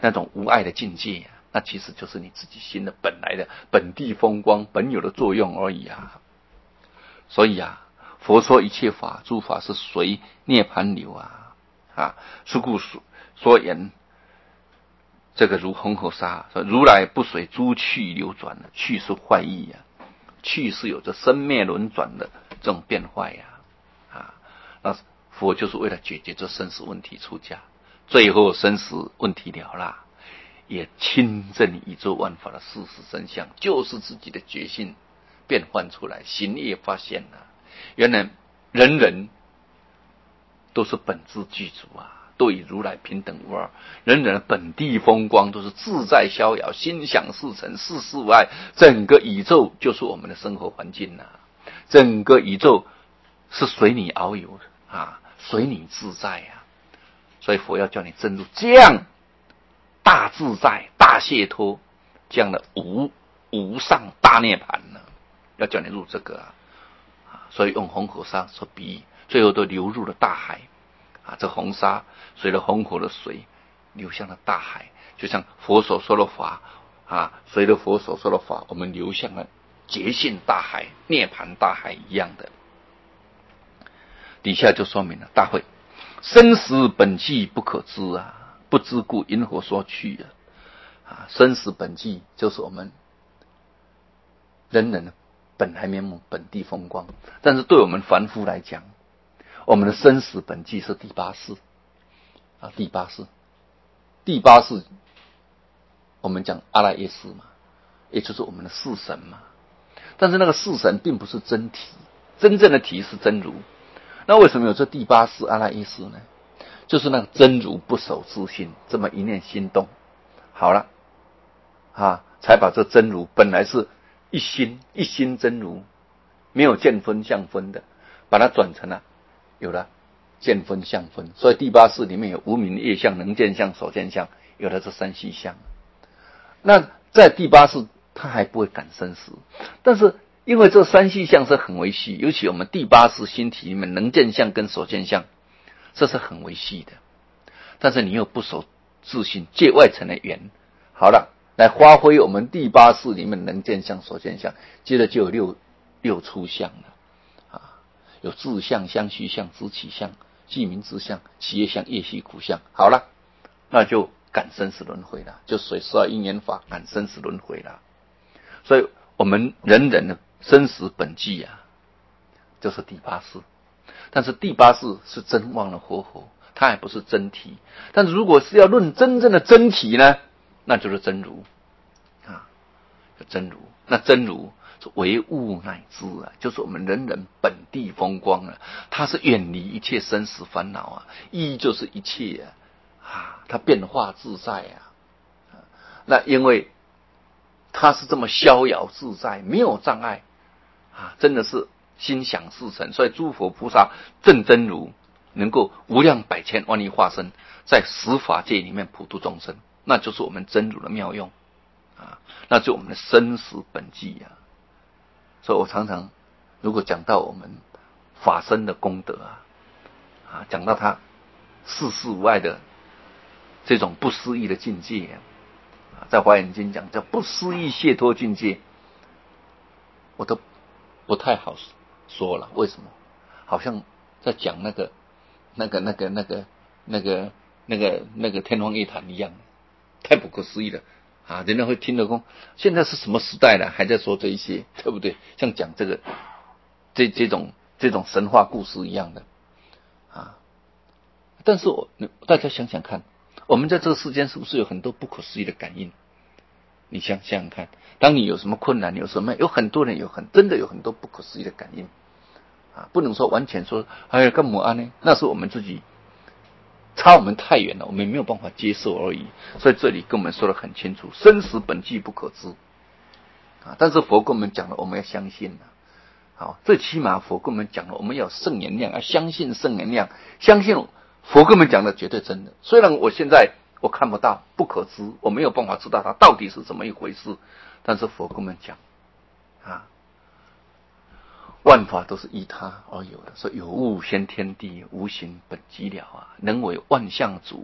那种无碍的境界啊，那其实就是你自己心的本来的本地风光本有的作用而已啊。所以啊，佛说一切法诸法是随涅盘流啊啊，是故说言这个如恒河沙，说如来不随诸趣流转的，趣是坏意啊，趣是有着生灭轮转的这种变坏呀啊，那佛就是为了解决这生死问题出家，最后生死问题了啦，也亲证宇宙万法的事实真相，就是自己的觉性变换出来，行业发现了，原来人人都是本自具足啊，都与如来平等无二，人人的本地风光都是自在逍遥，心想事成，事事无碍，整个宇宙就是我们的生活环境啊，整个宇宙是随你遨游啊，随你自在啊，所以佛要叫你证入这样大自在、大解脱这样的无无上大涅槃呢，要叫你入这个啊，所以用红河沙做比喻，最后都流入了大海啊，这红沙随着红河的水流向了大海，就像佛所说的法啊，随着佛所说的法，我们流向了觉性大海、涅槃大海一样的。底下就说明了大会生死本际不可知啊，不知故因何说去啊？啊，生死本际就是我们人人的本来面目、本地风光，但是对我们凡夫来讲，我们的生死本际是第八世啊，第八世，第八世，我们讲阿赖耶识嘛，也就是我们的四神嘛。但是那个四神并不是真体，真正的体是真如。那为什么有这第八世阿赖耶识呢？就是那个真如不守自性，这么一念心动，好了啊，才把这真如本来是一心一心真如，没有见分相分的，把它转成了有了见分相分。所以第八识里面有无明业相、能见相、所见相，有了这三细相。那在第八识他还不会感生死，但是因为这三细相是很微细，尤其我们第八识心体里面能见相跟所见相，这是很微细的。但是你又不守自性，借外层的缘，好了，来发挥我们第八识里面能见相、所见相，接着就有六六出相了啊，有自相、相续相、知起相、记名之相、喜悦相、业习苦相。好了，那就感生死轮回了，就随十二因缘法感生死轮回了。所以我们人人的生死本际啊，就是第八识。但是第八识是真忘了活佛，它还不是真体。但是如果是要论真正的真体呢，那就是真如啊，真如。那真如是唯物乃至啊，就是我们人人本地风光啊，它是远离一切生死烦恼啊，意义就是一切啊，啊，它变化自在啊。啊那因为它是这么逍遥自在，没有障碍啊，真的是心想事成。所以诸佛菩萨正真如能够无量百千万亿化身在十法界里面普度众生，那就是我们真如的妙用啊，那就是我们的生死本际啊。所以我常常如果讲到我们法身的功德啊，啊，讲到他世事无碍的这种不思议的境界啊，在华严经讲叫不思议解脱境界，我都不太好说了。为什么？好像在讲那个、那个、那个、那个、那个、那个、那个天方夜谭一样，太不可思议了啊！人家会听得空。现在是什么时代了，还在说这一些，对不对？像讲这个、这这种、这种神话故事一样的啊。但是我大家想想看，我们在这个世间是不是有很多不可思议的感应？你想想想看，当你有什么困难，有什么，有很多人有很真的有很多不可思议的感应啊，不能说完全说，哎呀，干嘛呢？那是我们自己差我们太远了，我们没有办法接受而已。所以这里跟我们说得很清楚，生死本际不可知啊。但是佛跟我们讲了，我们要相信啊。好，最起码佛跟我们讲了，我们要有圣言量，要相信圣言量，相信佛跟我们讲的绝对真的。虽然我现在我看不到，不可知，我没有办法知道它到底是怎么一回事，但是佛跟我们讲啊，万法都是依他而有的，说有物先天地，无形本寂了啊，能为万象主，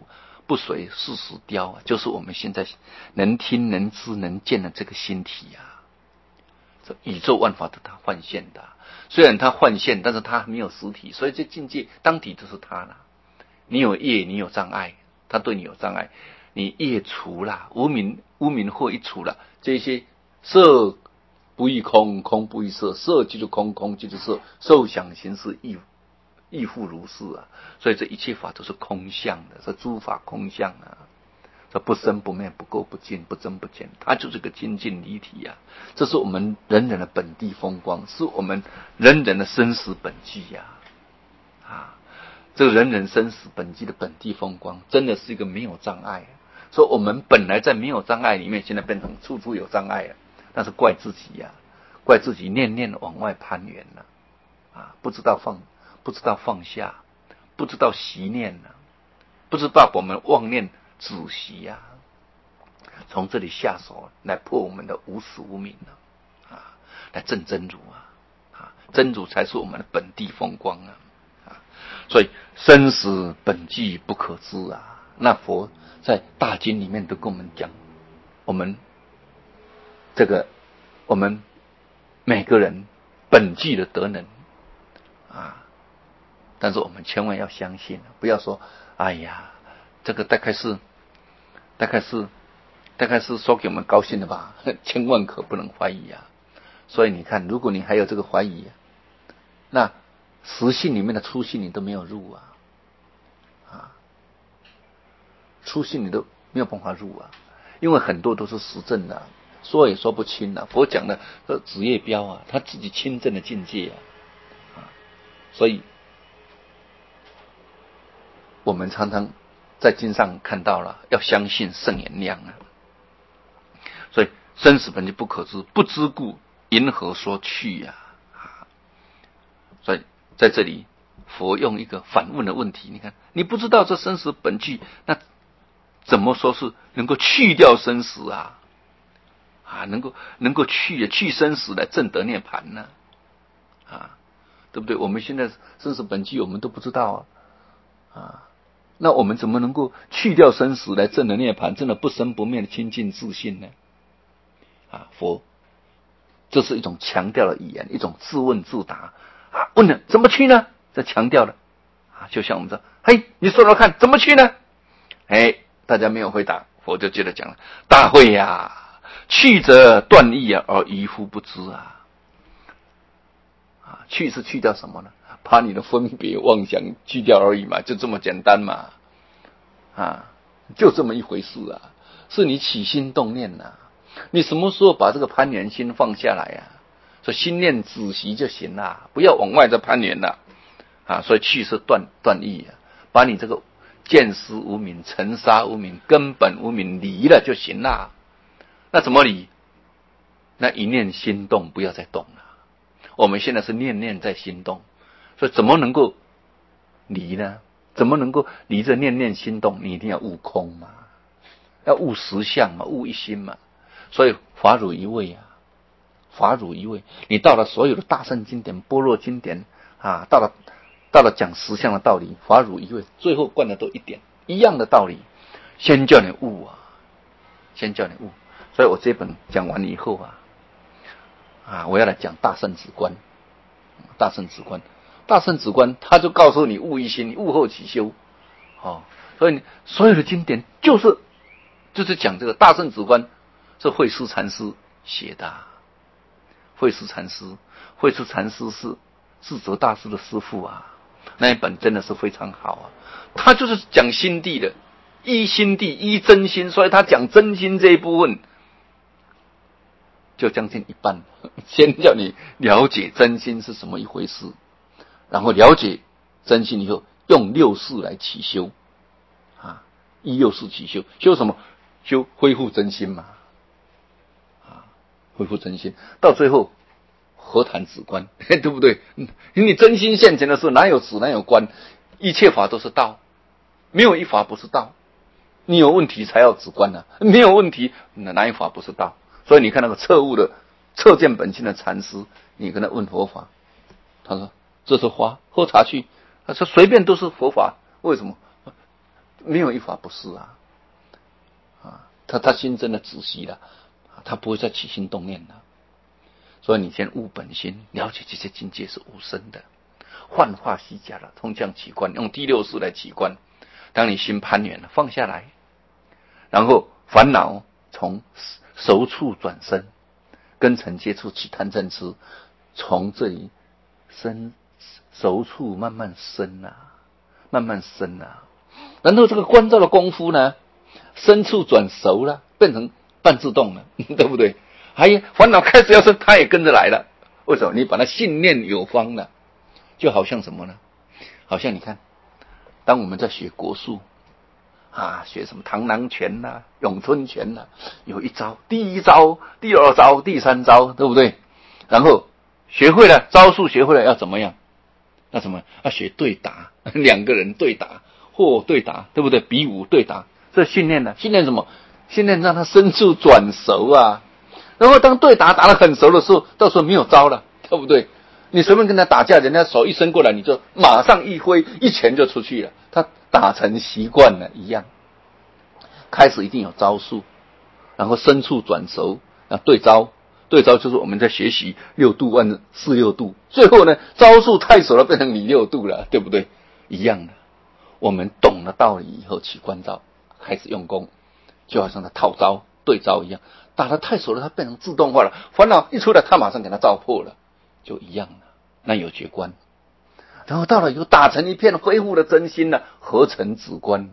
不随事实雕啊，就是我们现在能听能知能见的这个心体啊，这宇宙万法都它幻现的、啊，虽然它幻现，但是它没有实体，所以这境界当体就是它了。你有业，你有障碍，它对你有障碍，你业除了，无明无明惑一除了，这些色不异空，空不异色，色就是空，空就是色，受想行识亦亦复如是啊。所以这一切法都是空相的，这诸法空相啊，这不生不灭，不垢不净，不增不减，它就是个精进离体啊。这是我们人人的本地风光，是我们人人的生死本际呀、啊。啊，这个人人生死本际的本地风光，真的是一个没有障碍、啊。所以我们本来在没有障碍里面，现在变成处处有障碍了、啊，那是怪自己呀、啊，怪自己念念往外攀缘了、啊，啊，不知道放，不知道放下，不知道习念了、啊，不知道我们妄念止息呀、啊，从这里下手来破我们的无始无明了、啊，啊，来证真如啊，啊，真如才是我们的本地风光啊，啊，所以生死本际不可知啊。那佛在大经里面都跟我们讲，我们这个我们每个人本际的德能啊，但是我们千万要相信，不要说哎呀，这个大概是大概是大概是说给我们高兴的吧，千万可不能怀疑啊。所以你看，如果你还有这个怀疑，那实性里面的初性你都没有入啊，啊，初性你都没有办法入啊，因为很多都是实证的、啊，说也说不清啊。佛讲的这职业标啊，他自己亲证的境界啊，啊，所以我们常常在经上看到了，要相信圣言量啊。所以生死本际不可知，不知故云何说去呀、啊？所以在这里，佛用一个反问的问题，你看，你不知道这生死本际，那怎么说是能够去掉生死啊？啊，能够能够去去生死来证得涅槃呢？啊，对不对？我们现在生死本际我们都不知道啊，啊，那我们怎么能够去掉生死来证得涅槃，真的不生不灭的清净自信呢？啊，佛这是一种强调的语言，一种自问自答啊，问了怎么去呢？这强调了啊，就像我们说，嘿，你说说看，怎么去呢？哎，大家没有回答，佛就接着讲了，大会呀、啊，去则断义啊，而愚夫不知啊。啊，去是去掉什么呢？把你的分别妄想去掉而已嘛，就这么简单嘛，啊，就这么一回事啊，是你起心动念呐、啊。你什么时候把这个攀缘心放下来呀、啊？所以心念止息就行了，不要往外再攀缘了啊。所以去是断断义啊，把你这个见思无明、尘沙无明、根本无明离了就行了。那怎么离？那一念心动，不要再动了。我们现在是念念在心动，所以怎么能够离呢？怎么能够离着念念心动？你一定要悟空嘛，要悟实相嘛，悟一心嘛。所以法汝一味啊，法汝一味。你到了所有的大圣经典、般若经典啊，到了到了讲实相的道理，法汝一味，最后灌的都一点一样的道理，先叫你悟啊，先叫你悟。所以我这本讲完以后啊，啊，我要来讲大圣止观，大圣止观，大圣止观，他就告诉你悟一心，悟后起修，哦，所以你所有的经典就是就是讲这个大圣止观。是慧思禅师写的、啊，慧思禅师，慧思禅师是智者大师的师父啊，那一本真的是非常好啊。他就是讲心地的，依心地，依真心，所以他讲真心这一部分就将近一半。先叫你了解真心是什么一回事，然后了解真心以后，用六事来起修啊，依六事起修，修什么？修恢复真心嘛。恢复真心，到最后何谈止观，对不对？你真心现前的时候，哪有止，哪有观？一切法都是道，没有一法不是道。你有问题才要止观啊，没有问题，哪一法不是道？所以你看那个彻悟的、彻见本性的禅师，你跟他问佛法，他说这是花，喝茶去。他说随便都是佛法，为什么？ 没有一法不是啊，啊，他他心真的仔细了，他不会再起心动念了。所以你先悟本心，了解这些境界是无生的，幻化虚假的，通向起观，用第六识来起观。当你心攀缘了，放下来，然后烦恼从熟处转生，根尘接触起贪嗔痴，从这里生熟处慢慢生啊，慢慢生啊。然后这个观照的功夫呢，深处转熟了，变成半自动了，对不对？还有烦恼开始要生，它也跟着来了。为什么？你把它信念有方了，就好像什么呢？好像你看，当我们在学国术啊，学什么螳螂拳啦、咏春拳啦，有一招，第一招、第二招、第三招，对不对？然后学会了招数，学会了要怎么样？要怎么？要学对打，两个人对打或对打，对不对？比武对打，这训练呢？训练什么？训练让他深处转熟啊。然后当对打打得很熟的时候，到时候没有招了，对不对？你随便跟他打架，人家手一伸过来，你就马上一挥，一拳就出去了。他打成习惯了一样。开始一定有招数，然后深处转熟，啊，对招，对招就是我们在学习六度万四六度，最后呢，招数太熟了，变成你六度了，对不对？一样的，我们懂了道理以后起观照，开始用功，就好像他套招对招一样。打得太熟了，它变成自动化了，烦恼一出来，他马上给它照破了，就一样了。那有觉观，然后到了以后打成一片，恢复了真心了，合成止观。